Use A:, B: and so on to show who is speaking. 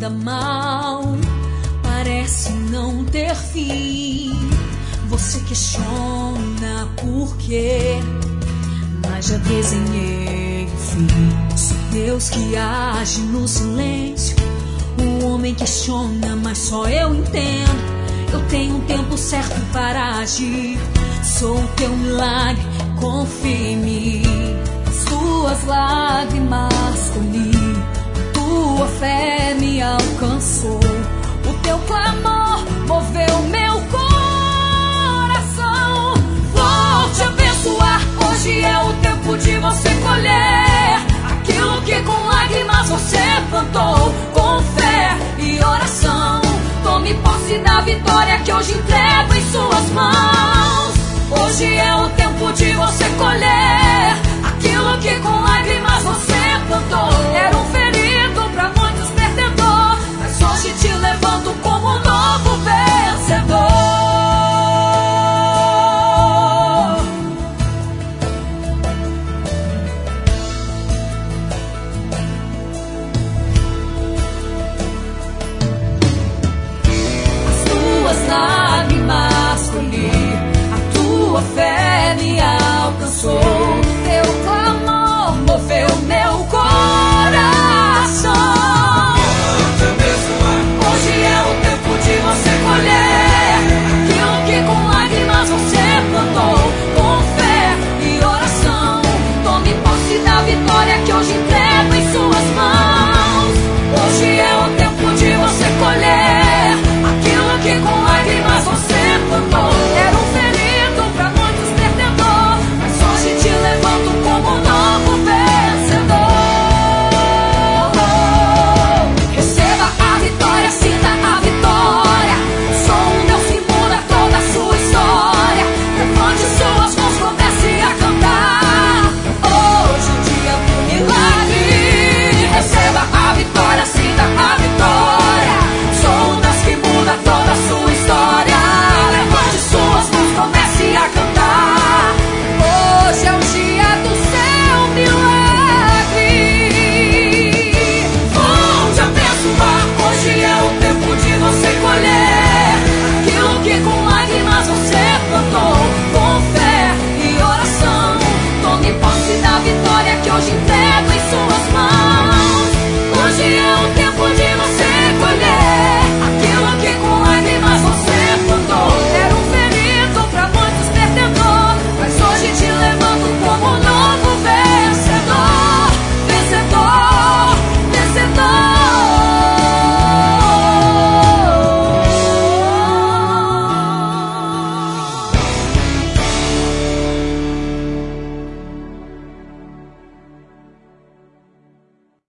A: mal, parece não ter fim. Você questiona por quê, mas já desenhei o fim. Sou Deus que age no silêncio. O homem questiona, mas só eu entendo. Eu tenho um tempo certo para agir. Sou o teu milagre, confia em mim. As tuas lágrimas colhi, tua fé me alcançou. O teu clamor moveu meu coração. Vou te abençoar, hoje é o tempo de você colher aquilo que com lágrimas você plantou. Com fé e oração, tome posse da vitória que hoje entrego em suas mãos. Hoje é o tempo de você colher